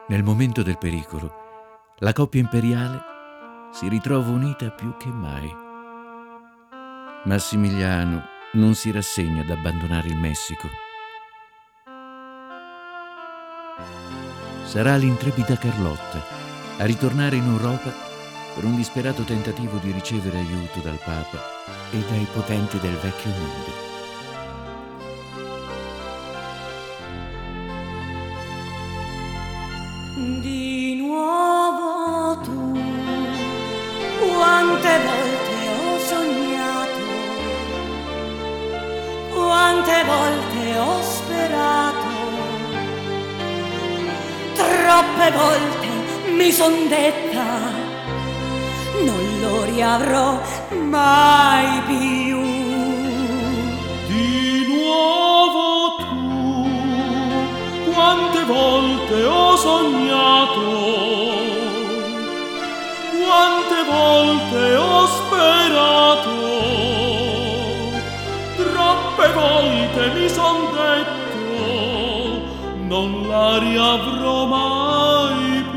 Nel momento del pericolo, la coppia imperiale si ritrova unita più che mai. Massimiliano non si rassegna ad abbandonare il Messico. Sarà l'intrepida Carlotta a ritornare in Europa per un disperato tentativo di ricevere aiuto dal Papa e dai potenti del vecchio mondo. Di nuovo tu, quante volte ho sognato, quante volte ho sperato, troppe volte mi son detta non lo riavrò mai più. Di nuovo tu, quante volte ho sognato, quante volte ho sperato, troppe volte mi son detto non la riavrò mai più.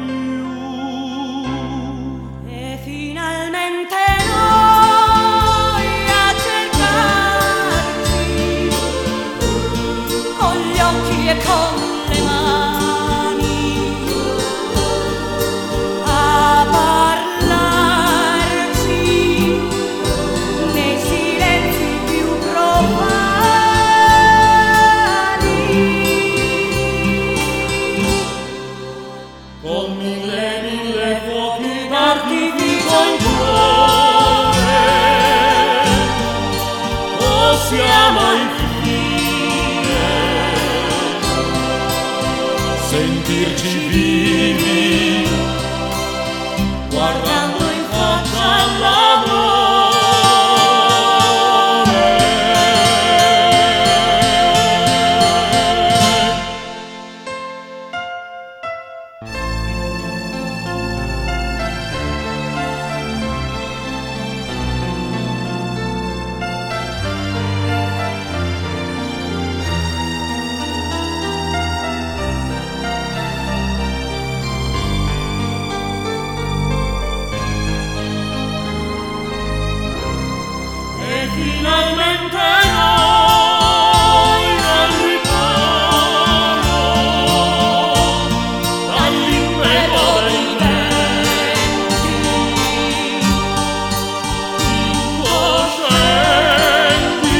E finalmente noi a cercarci con gli occhi e con le mani, a parlarci nei silenzi più profani, con mille fuochi d'artificio in cuore, possiamo infine sentirci vivi, guardando in faccia all'amore. E finalmente noi al riparo dall'impeto dei venti, incoscienti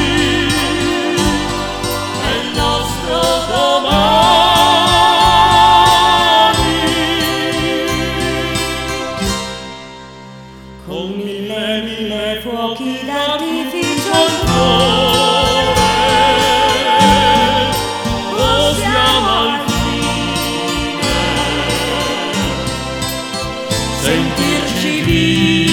del nostro domani, con mille fuochi d'artificio in cuore, possiamo al fine sentirci vivi.